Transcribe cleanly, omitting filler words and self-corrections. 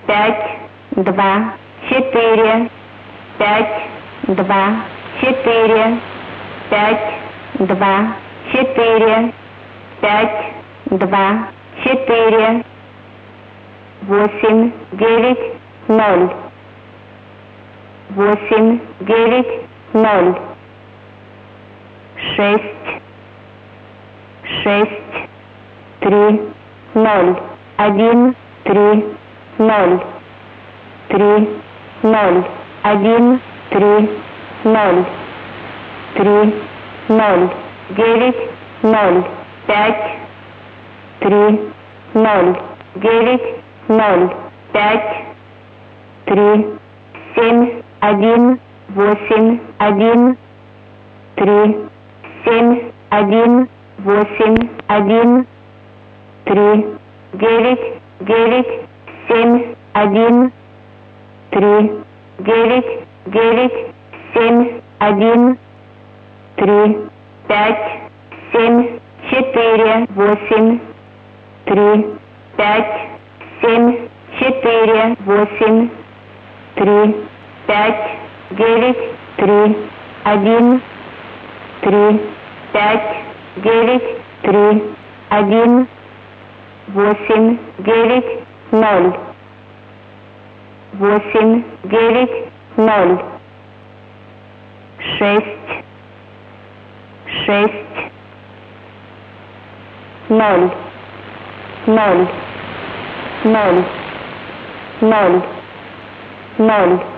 5, 2, 4, 5, 2, 4, 5, 2, 4, 5, 2, 4, 8, 9, 0, 8, 9, 0, 6, 6, 3, 0, 1, 3, 0, 3, 0, 1, 3, 0, 3, 0, 9, 0, 5, 3, 0, 9, 0, 5, 3, 7, 1, 8, 1, 3, 7, 1, 8, 1, 3, 9, 9, 7, 1, 3, 9, 9, 7, 1, 3, 5, 7, 4, 8, 3, 5, 7, 4, 8, 3, 5, 9, 3, 1, 3, 5, 9, 3, 1, 8, 9, 0, 8, 9, 0, 6, 6, 0, 0, 0, 0, 0.